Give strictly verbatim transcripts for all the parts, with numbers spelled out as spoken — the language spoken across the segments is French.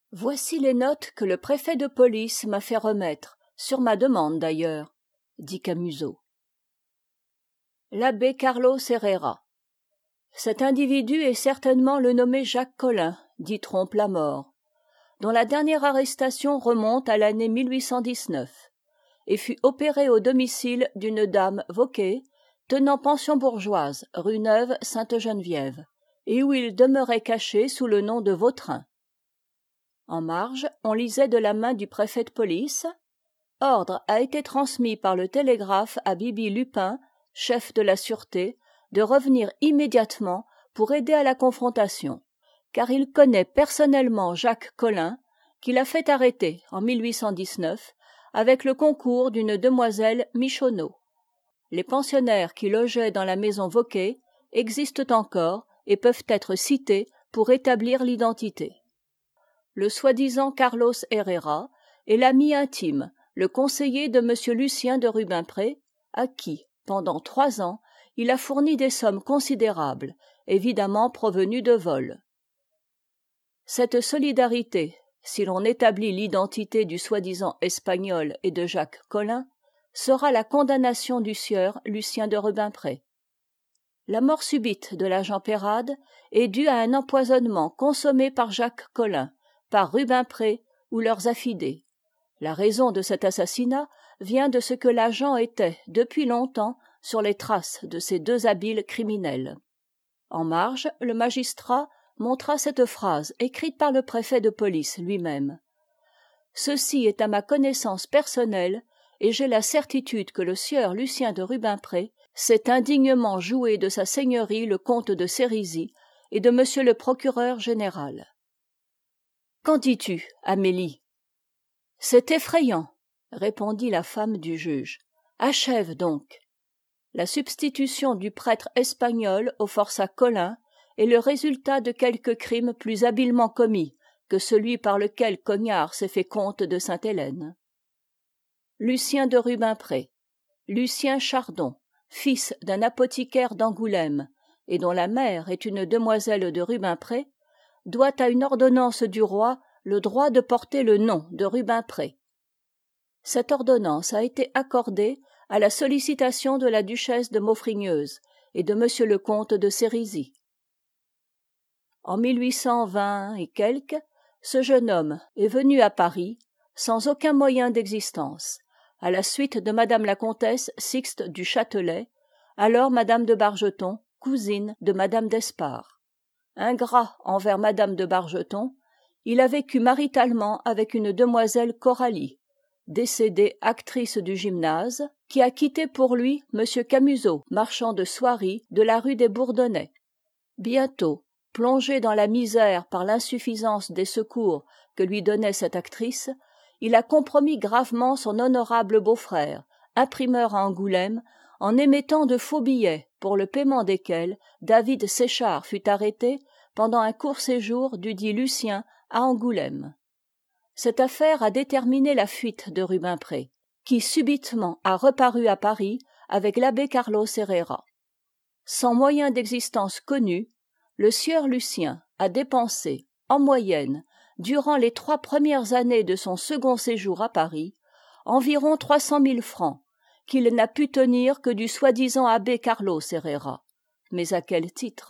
Voici les notes que le préfet de police m'a fait remettre, sur ma demande d'ailleurs, dit Camusot. L'abbé Carlos Herrera. Cet individu est certainement le nommé Jacques Collin, dit Trompe-la-Mort, dont la dernière arrestation remonte à l'année mille huit cent dix-neuf, et fut opéré au domicile d'une dame Vauquer, tenant pension bourgeoise, rue Neuve Sainte-Geneviève, et où il demeurait caché sous le nom de Vautrin. En marge, on lisait de la main du préfet de police: « Ordre a été transmis par le télégraphe à Bibi Lupin, chef de la sûreté, de revenir immédiatement pour aider à la confrontation, car il connaît personnellement Jacques Collin, qui l'a fait arrêter en mille huit cent dix-neuf avec le concours d'une demoiselle Michonneau. Les pensionnaires qui logeaient dans la maison Vauquer existent encore et peuvent être cités pour établir l'identité. Le soi-disant Carlos Herrera est l'ami intime, le conseiller de M. Lucien de Rubempré, à qui, pendant trois ans, il a fourni des sommes considérables, évidemment provenues de vol. Cette solidarité, si l'on établit l'identité du soi-disant Espagnol et de Jacques Collin, sera la condamnation du sieur Lucien de Rubempré. La mort subite de l'agent Peyrade est due à un empoisonnement consommé par Jacques Collin, par Rubempré ou leurs affidés. La raison de cet assassinat vient de ce que l'agent était, depuis longtemps, sur les traces de ces deux habiles criminels. En marge, le magistrat montra cette phrase écrite par le préfet de police lui-même. « Ceci est à ma connaissance personnelle, et j'ai la certitude que le sieur Lucien de Rubempré s'est indignement joué de sa seigneurie le comte de Sérisy et de monsieur le procureur général. » Qu'en dis-tu, Amélie? C'est effrayant, répondit la femme du juge. Achève donc. La substitution du prêtre espagnol au forçat Collin est le résultat de quelque crime plus habilement commis que celui par lequel Cognard s'est fait comte de Sainte-Hélène. Lucien de Rubempré, Lucien Chardon, fils d'un apothicaire d'Angoulême, et dont la mère est une demoiselle de Rubempré, doit à une ordonnance du roi le droit de porter le nom de Rubempré. Cette ordonnance a été accordée à la sollicitation de la duchesse de Maufrigneuse et de monsieur le comte de Sérisy. En mille huit cent vingt et quelques, ce jeune homme est venu à Paris sans aucun moyen d'existence, à la suite de madame la comtesse Sixte du Châtelet, alors madame de Bargeton, cousine de madame d'Espard. Ingrat envers madame de Bargeton, il a vécu maritalement avec une demoiselle Coralie, décédée actrice du gymnase, qui a quitté pour lui monsieur Camusot, marchand de soieries de la rue des Bourdonnais. Bientôt, plongé dans la misère par l'insuffisance des secours que lui donnait cette actrice, il a compromis gravement son honorable beau-frère, imprimeur à Angoulême, en émettant de faux billets pour le paiement desquels David Séchard fut arrêté pendant un court séjour dudit Lucien à Angoulême. Cette affaire a déterminé la fuite de Rubempré, qui subitement a reparu à Paris avec l'abbé Carlos Herrera. Sans moyen d'existence connu, le sieur Lucien a dépensé, en moyenne, durant les trois premières années de son second séjour à Paris, environ trois cent mille francs, qu'il n'a pu tenir que du soi-disant abbé Carlos Herrera. Mais à quel titre?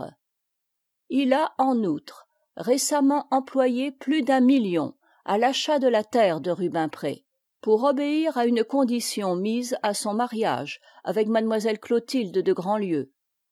Il a, en outre, récemment employé plus d'un million à l'achat de la terre de Rubempré, pour obéir à une condition mise à son mariage avec mademoiselle Clotilde de Grandlieu.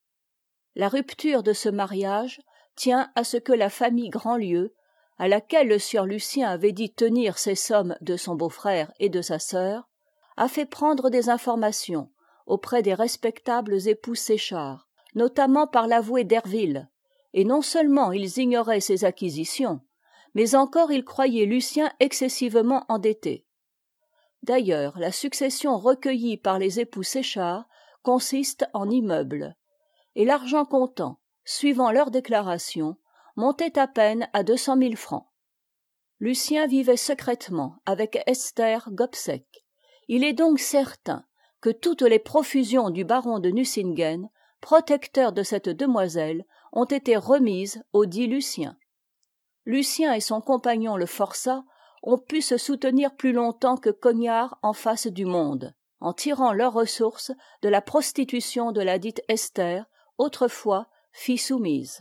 La rupture de ce mariage tient à ce que la famille Grandlieu, à laquelle le sieur Lucien avait dit tenir ces sommes de son beau-frère et de sa sœur, a fait prendre des informations auprès des respectables époux Séchard, notamment par l'avoué Derville, et non seulement ils ignoraient ses acquisitions, mais encore ils croyaient Lucien excessivement endetté. D'ailleurs, la succession recueillie par les époux Séchard consiste en immeubles, et l'argent comptant, suivant leur déclaration, montait à peine à deux cent mille francs. Lucien vivait secrètement avec Esther Gobseck. Il est donc certain que toutes les profusions du baron de Nucingen, protecteur de cette demoiselle, ont été remises au dit Lucien. Lucien et son compagnon le forçat ont pu se soutenir plus longtemps que Cognard en face du monde, en tirant leurs ressources de la prostitution de la dite Esther, autrefois fille soumise.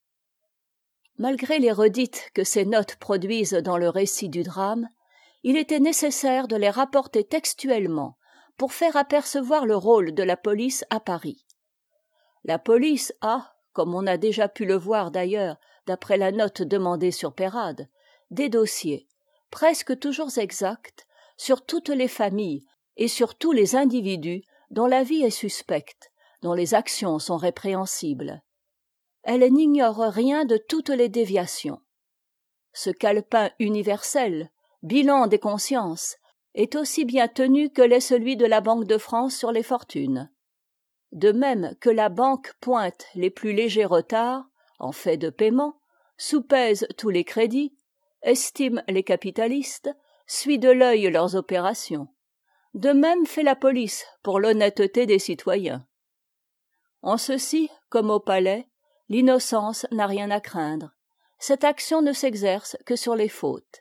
Malgré les redites que ces notes produisent dans le récit du drame, il était nécessaire de les rapporter textuellement pour faire apercevoir le rôle de la police à Paris. La police a, comme on a déjà pu le voir d'ailleurs d'après la note demandée sur Peyrade, des dossiers, presque toujours exacts, sur toutes les familles et sur tous les individus dont la vie est suspecte, dont les actions sont répréhensibles. Elle n'ignore rien de toutes les déviations. Ce calepin universel, bilan des consciences, est aussi bien tenu que l'est celui de la Banque de France sur les fortunes. De même que la banque pointe les plus légers retards, en fait de paiement, soupèse tous les crédits, estime les capitalistes, suit de l'œil leurs opérations. De même fait la police pour l'honnêteté des citoyens. En ceci, comme au palais, l'innocence n'a rien à craindre. Cette action ne s'exerce que sur les fautes.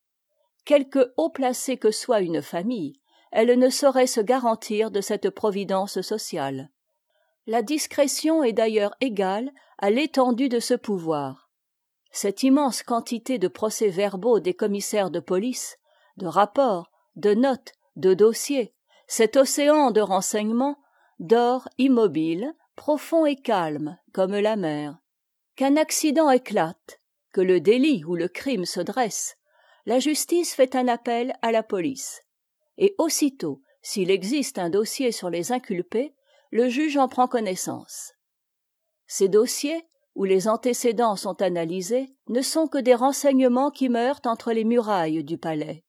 Quelque haut placée que soit une famille, elle ne saurait se garantir de cette providence sociale. La discrétion est d'ailleurs égale à l'étendue de ce pouvoir. Cette immense quantité de procès-verbaux des commissaires de police, de rapports, de notes, de dossiers, cet océan de renseignements, dort immobile, profond et calme, comme la mer. Qu'un accident éclate, que le délit ou le crime se dresse, la justice fait un appel à la police. Et aussitôt, s'il existe un dossier sur les inculpés, le juge en prend connaissance. Ces dossiers, où les antécédents sont analysés, ne sont que des renseignements qui meurent entre les murailles du palais.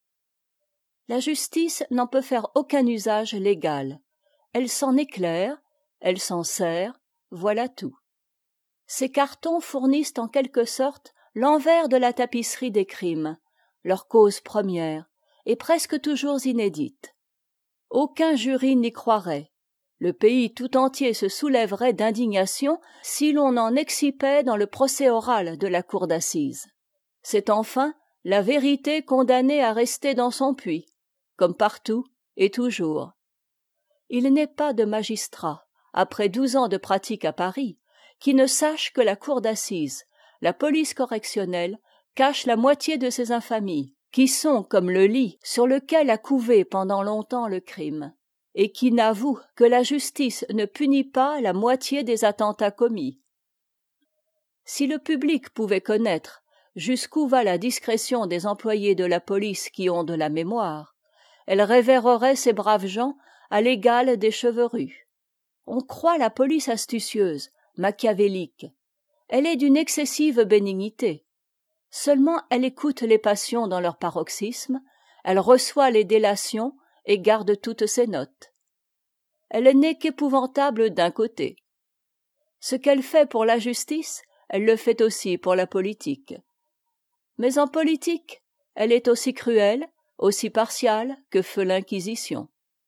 La justice n'en peut faire aucun usage légal. Elle s'en éclaire, elle s'en sert, voilà tout. Ces cartons fournissent en quelque sorte l'envers de la tapisserie des crimes, leur cause première, et presque toujours inédite. Aucun jury n'y croirait. Le pays tout entier se soulèverait d'indignation si l'on en excipait dans le procès oral de la cour d'assises. C'est enfin la vérité condamnée à rester dans son puits, comme partout et toujours. Il n'est pas de magistrat, après douze ans de pratique à Paris, qui ne sache que la cour d'assises, la police correctionnelle, cache la moitié de ces infamies, qui sont comme le lit sur lequel a couvé pendant longtemps le crime, et qui n'avoue que la justice ne punit pas la moitié des attentats commis. Si le public pouvait connaître jusqu'où va la discrétion des employés de la police qui ont de la mémoire, elle révérerait ces braves gens à l'égal des chevrerues. On croit la police astucieuse, machiavélique. Elle est d'une excessive bénignité. Seulement elle écoute les passions dans leur paroxysme, elle reçoit les délations et garde toutes ses notes. Elle n'est qu'épouvantable d'un côté. Ce qu'elle fait pour la justice, elle le fait aussi pour la politique. Mais en politique, elle est aussi cruelle, aussi partiale que feu l'Inquisition.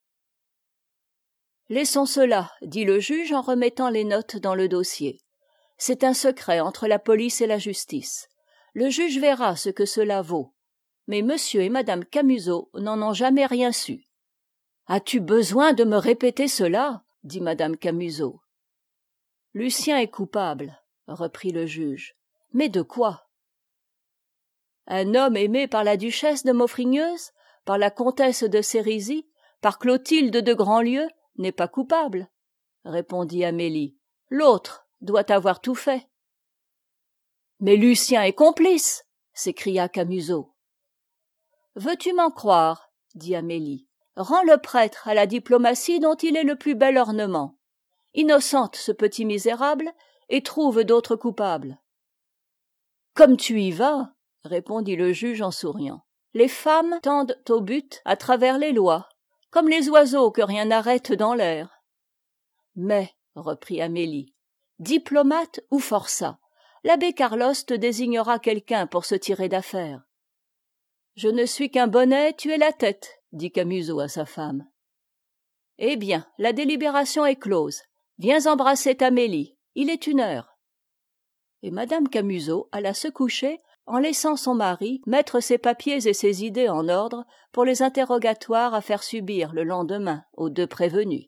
Laissons cela, dit le juge en remettant les notes dans le dossier. C'est un secret entre la police et la justice. Le juge verra ce que cela vaut. Mais monsieur et madame Camusot n'en ont jamais rien su. As-tu besoin de me répéter cela? Dit madame Camusot. Lucien est coupable, reprit le juge. Mais de quoi? Un homme aimé par la duchesse de Maufrigneuse, par la comtesse de Sérisy, par Clotilde de Grandlieu, n'est pas coupable, répondit Amélie. L'autre doit avoir tout fait. Mais Lucien est complice, s'écria Camusot. Veux-tu m'en croire, dit Amélie. Rends le prêtre à la diplomatie dont il est le plus bel ornement. Innocente ce petit misérable, et trouve d'autres coupables. Comme tu y vas, répondit le juge en souriant. Les femmes tendent au but à travers les lois, comme les oiseaux que rien n'arrête dans l'air. Mais, reprit Amélie, diplomate ou forçat, l'abbé Carlos te désignera quelqu'un pour se tirer d'affaire. Je ne suis qu'un bonnet, tu es la tête, dit Camusot à sa femme. Eh bien, la délibération est close. Viens embrasser Amélie, il est une heure. Et madame Camusot alla se coucher en laissant son mari mettre ses papiers et ses idées en ordre pour les interrogatoires à faire subir le lendemain aux deux prévenus.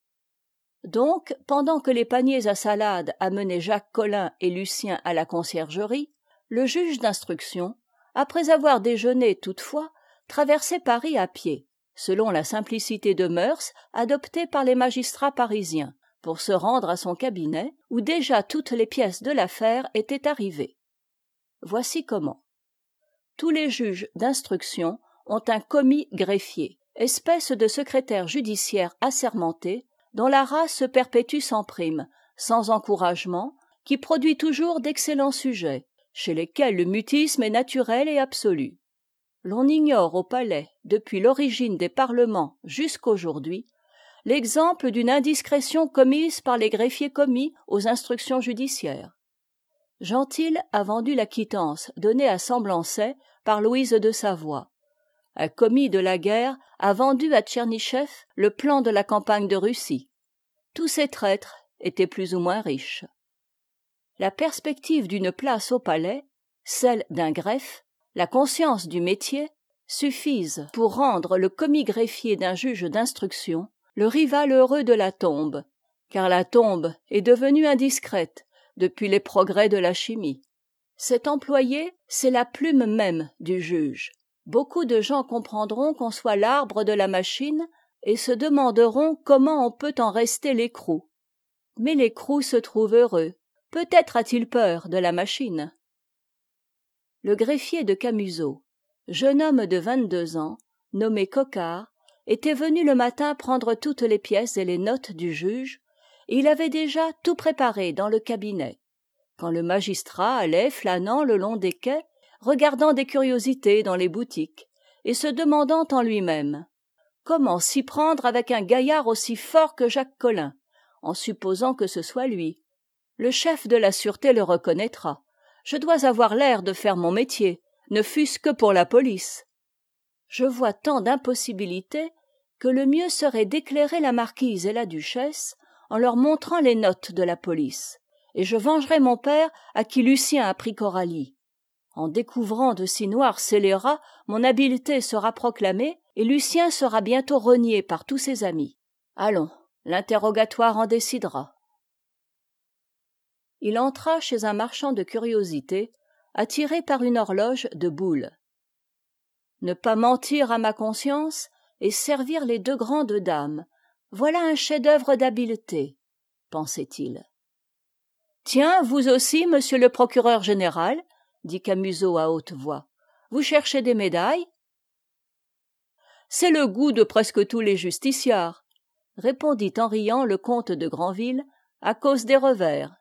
Donc, pendant que les paniers à salade amenaient Jacques Collin et Lucien à la conciergerie, le juge d'instruction, après avoir déjeuné toutefois, traversait Paris à pied, selon la simplicité de mœurs adoptée par les magistrats parisiens, pour se rendre à son cabinet, où déjà toutes les pièces de l'affaire étaient arrivées. Voici comment. Tous les juges d'instruction ont un commis greffier, espèce de secrétaire judiciaire assermenté, dont la race se perpétue sans prime, sans encouragement, qui produit toujours d'excellents sujets, chez lesquels le mutisme est naturel et absolu. L'on ignore au palais, depuis l'origine des parlements jusqu'aujourd'hui, l'exemple d'une indiscrétion commise par les greffiers commis aux instructions judiciaires. Gentil a vendu la quittance donnée à Semblançay par Louise de Savoie. Un commis de la guerre a vendu à Tchernychev le plan de la campagne de Russie. Tous ces traîtres étaient plus ou moins riches. La perspective d'une place au palais, celle d'un greffe, la conscience du métier, suffisent pour rendre le commis greffier d'un juge d'instruction le rival heureux de la tombe, car la tombe est devenue indiscrète depuis les progrès de la chimie. Cet employé, c'est la plume même du juge. Beaucoup de gens comprendront qu'on soit l'arbre de la machine et se demanderont comment on peut en rester l'écrou. Mais l'écrou se trouve heureux. Peut-être a-t-il peur de la machine. Le greffier de Camusot, jeune homme de vingt-deux ans, nommé Coquart, était venu le matin prendre toutes les pièces et les notes du juge, et il avait déjà tout préparé dans le cabinet, quand le magistrat allait flânant le long des quais, regardant des curiosités dans les boutiques, et se demandant en lui-même comment s'y prendre avec un gaillard aussi fort que Jacques Collin, en supposant que ce soit lui. Le chef de la sûreté le reconnaîtra. Je dois avoir l'air de faire mon métier, ne fût-ce que pour la police. Je vois tant d'impossibilités que le mieux serait d'éclairer la marquise et la duchesse en leur montrant les notes de la police, et je vengerai mon père à qui Lucien a pris Coralie. En découvrant de si noirs scélérats, mon habileté sera proclamée et Lucien sera bientôt renié par tous ses amis. Allons, l'interrogatoire en décidera. Il entra chez un marchand de curiosités, attiré par une horloge de boule. Ne pas mentir à ma conscience et servir les deux grandes dames, voilà un chef-d'œuvre d'habileté, pensait-il. Tiens, vous aussi, monsieur le procureur général, dit Camusot à haute voix, vous cherchez des médailles? C'est le goût de presque tous les justiciars, répondit en riant le comte de Granville, à cause des revers.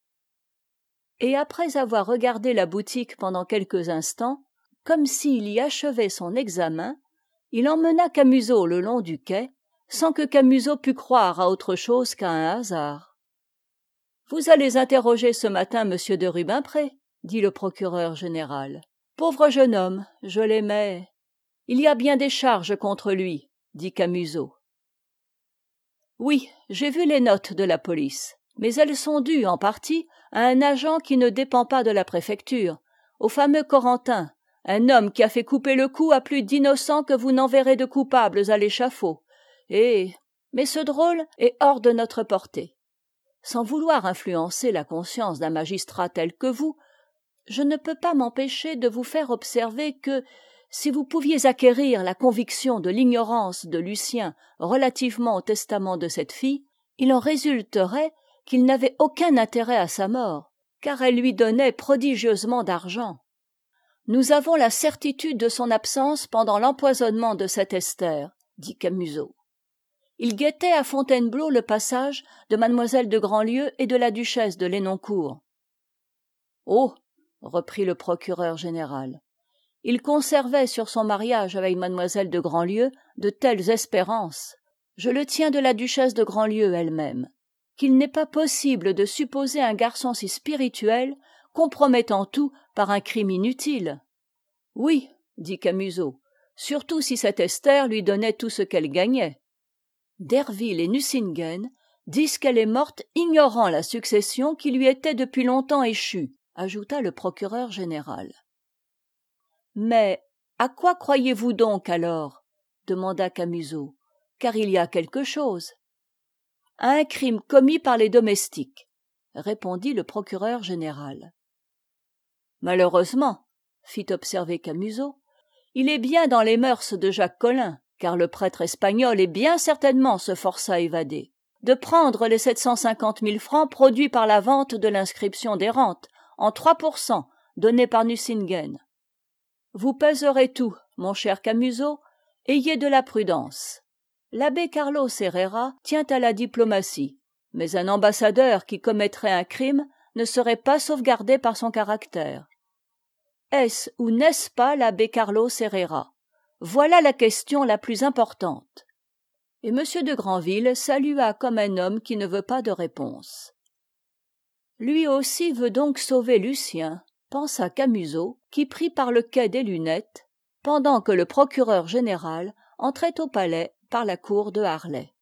Et après avoir regardé la boutique pendant quelques instants, comme s'il y achevait son examen, il emmena Camusot le long du quai, sans que Camusot pût croire à autre chose qu'à un hasard. « Vous allez interroger ce matin monsieur de Rubempré, dit le procureur général. Pauvre jeune homme, je l'aimais. Il y a bien des charges contre lui, dit Camusot. Oui, j'ai vu les notes de la police, mais elles sont dues en partie à un agent qui ne dépend pas de la préfecture, au fameux Corentin, un homme qui a fait couper le cou à plus d'innocents que vous n'enverrez de coupables à l'échafaud. Et... mais ce drôle est hors de notre portée. Sans vouloir influencer la conscience d'un magistrat tel que vous, je ne peux pas m'empêcher de vous faire observer que, si vous pouviez acquérir la conviction de l'ignorance de Lucien relativement au testament de cette fille, il en résulterait qu'il n'avait aucun intérêt à sa mort, car elle lui donnait prodigieusement d'argent. Nous avons la certitude de son absence pendant l'empoisonnement de cette Esther, dit Camusot. Il guettait à Fontainebleau le passage de mademoiselle de Grandlieu et de la duchesse de Lenoncourt. « Oh !» reprit le procureur général. Il conservait sur son mariage avec mademoiselle de Grandlieu de telles espérances, je le tiens de la duchesse de Grandlieu elle-même, qu'il n'est pas possible de supposer un garçon si spirituel compromettant tout par un crime inutile. « Oui, dit Camusot, surtout si cette Esther lui donnait tout ce qu'elle gagnait. Derville et Nucingen disent qu'elle est morte ignorant la succession qui lui était depuis longtemps échue, ajouta le procureur général. Mais à quoi croyez-vous donc alors? Demanda Camusot, car il y a quelque chose. À un crime commis par les domestiques, répondit le procureur général. Malheureusement, fit observer Camusot, il est bien dans les mœurs de Jacques Collin, car le prêtre espagnol est bien certainement ce forçat évadé, de prendre les sept cent cinquante mille francs produits par la vente de l'inscription des rentes, en trois pour cent, donnés par Nucingen. Vous pèserez tout, mon cher Camusot, ayez de la prudence. L'abbé Carlos Herrera tient à la diplomatie, mais un ambassadeur qui commettrait un crime ne serait pas sauvegardé par son caractère. Est-ce ou n'est-ce pas l'abbé Carlos Herrera? Voilà la question la plus importante. Et M. de Grandville salua comme un homme qui ne veut pas de réponse. Lui aussi veut donc sauver Lucien, pensa Camusot, qui prit par le quai des Lunettes, pendant que le procureur général entrait au palais par la cour de Harlay.